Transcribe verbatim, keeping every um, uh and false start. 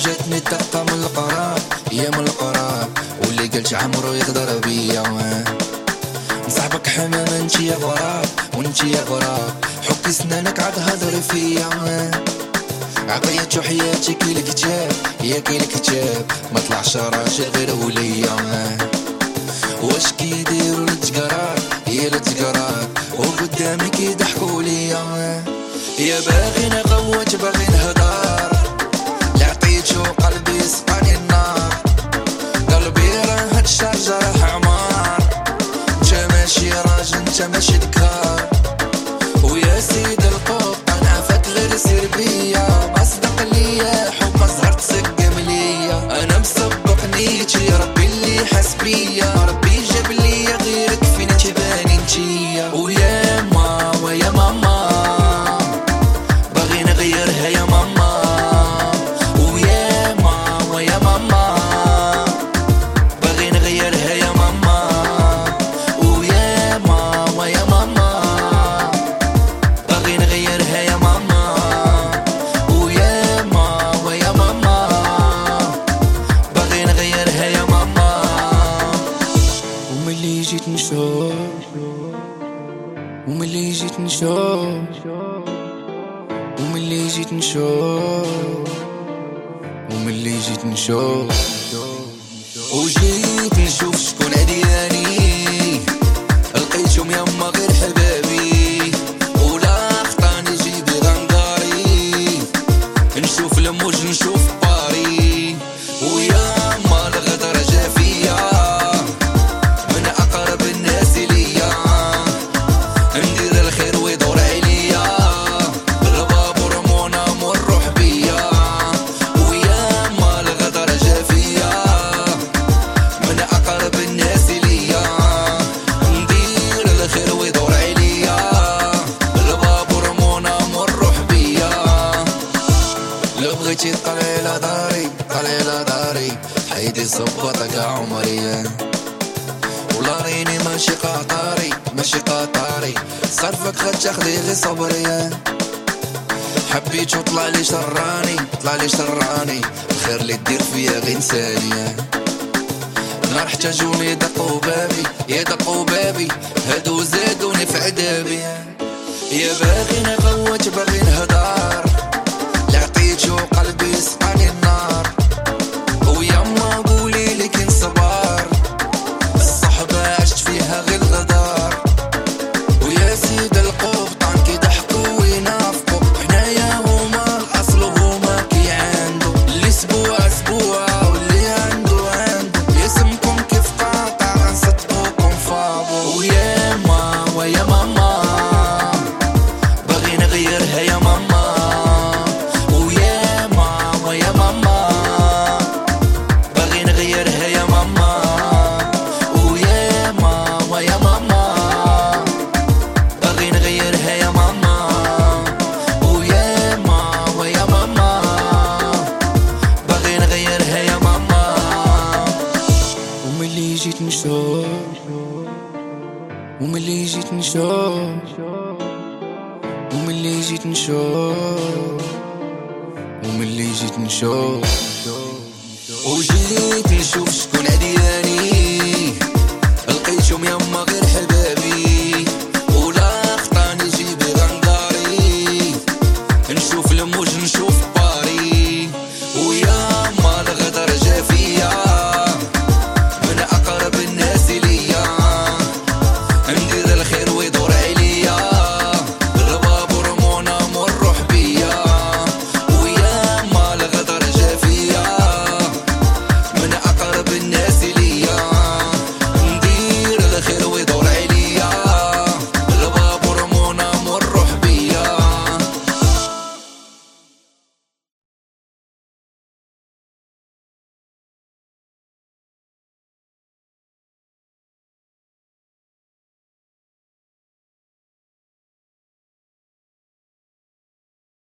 جاتني الدقة من القراب، يا من القراب واللي قالش عمرو يقدر بيا. نصاحبك حمام انتي يا غراب وانتي يا غراب، حكي سنانك عاد هضري فيا. عطيت وحياتي كي الكتاب يا كي الكتاب، ما طلعش راجل غير وليا. واش كيديروا التقرار يا التقرار وقدامي كيضحكوا ليا. يا باغي نغوت باغي نهضر، لا عطيتو قلبي سقاني النار. قلبي راه هاد الشارجة راه عمار، نتا ماشي راجل نتا ماشي ذكار. ويا سيد القوق انا فاك غير سير بيا، ما صدق ليا حب ما زهرت سقم ليا. انا مسبق نيتي ربي اللي حاس بيا، ربي جاب ليا غيرك فين تباني نتيا. ويا ما ويا ماما باغي نغيرها يا ماما، ويا ما ويا ماما باغي نغيرها يا ماما. ويا ما ويا ماما باغي نغيرها يا ماما. ويا ما ويا ماما باغي نغيرها يا ماما. وملي جيت نشوف وملي جيت نشوف وملي جيت نشوف وملي جيت نشوف وجيت نشوف شكون عدياني، لقيتهم يما غير حبابي. ولا خطاني جيبي غنقاري، نشوف الموج نشوف باري. ويا ما الغدر جا فيا من اقرب الناس ليا، ندير الخير ويدور عليا، الباب ورمونا والروح بيا. ويا ما الغدر جا فيا من اقرب الناس ليا، ندير الخير ويدور عليا، الباب ورمونا والروح بيا. لو بغيتي طلعي على داري طلعي على داري، حيدي صبطك عمري. ولا ريني ماشي قطاري ماشي قطاري، صرفك غتاخدي غي صبري. حبيتو طلع لي شراني طلع لي شراني، الخير اللي دير فيا غي نساني. نار احتاجوني دقوا بابي يا دقوا بابي، هادو زادوني في عذابي. يا باغي نغوت باغي نهضر، لا عطيتو قلبي سقاني النار. ويا ما قولي لي كي نصبر، الصحبة عشت فيها غير الغدار. ويا سيد القبطان كيضحكوا وينافقوا، حنايا هما الاصل وهما كيعاندوا، اللي سبوع سبوع واللي عنده عنده. يسمكم كيف قاطع غنصدقوكم فابو. ويا ما ويا ماما باغي نغيرها يا ماما. ويا ما ويا ماما باغي نغيرها يا ماما. ويا ما ويا ماما باغي نغيرها يا ماما. ويا ما ويا ماما باغي نغيرها يا ماما. وملي جيت نشوف وملي جيت نشوف وملي جيت نشوف وملي جيت نشوف وجيت نشوف شكون عدياني.